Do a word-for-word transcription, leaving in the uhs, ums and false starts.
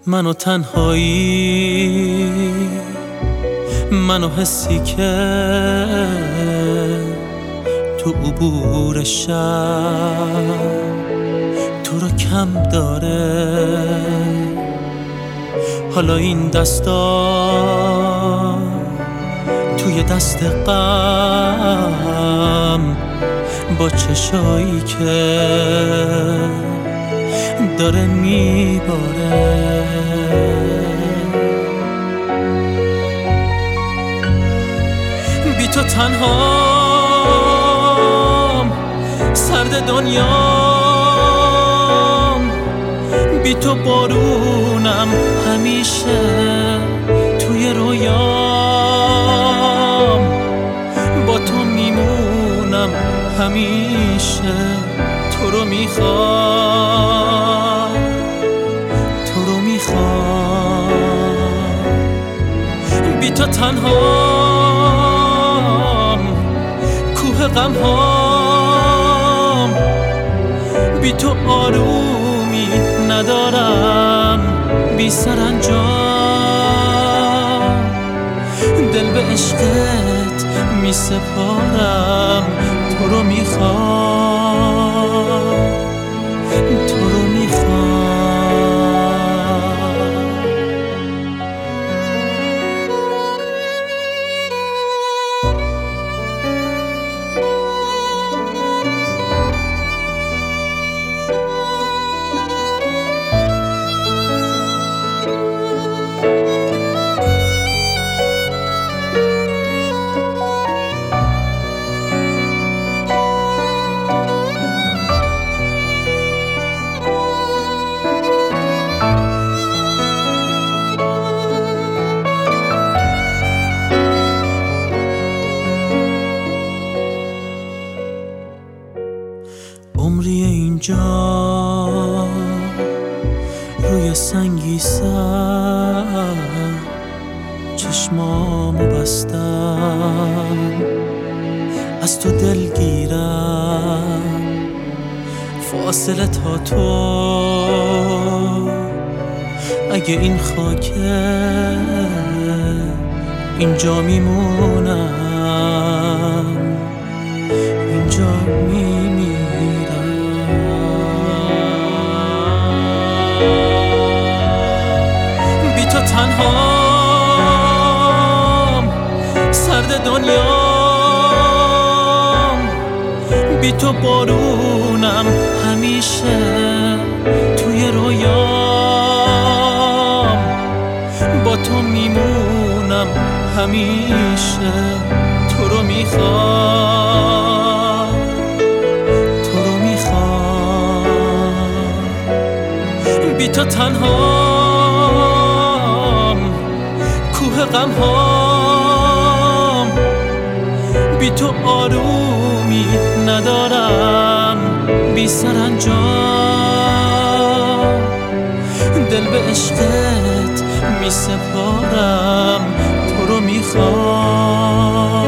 منو تنهایی، منو حسی که تو عبور شب تو رو کم داره. حالا این دستا توی دست غم با چشایی که داره میباره. بی تو تنهام، سرد دنیام، بی تو بارونم همیشه توی رویام. با تو میمونم همیشه، تو رو میخوام، تو رو میخوام. بی تو تنهام، کوه غم هام، بی تو آرومی ندارم، بی سرانجام دل به عشقت می سپارم. تو رو میخوام، تو رو میخوام. عمری اینجا روی سنگی سر چشمامو بستم، از تو دلگیرم. فاصله تا تو اگه این خاکه اینجا میمونم، اینجا میمیرم. بی تو تنهام، سرد دنیام، بی تو بارونم همیشه توی رویام. با تو میمونم همیشه، تو رو میخوام، تو رو میخوام. بی تو تنهام، کوه غم هام، بی تو آرومی ندارم، بی سرانجام دل به عشقت می سپارم. تو رو میخوام.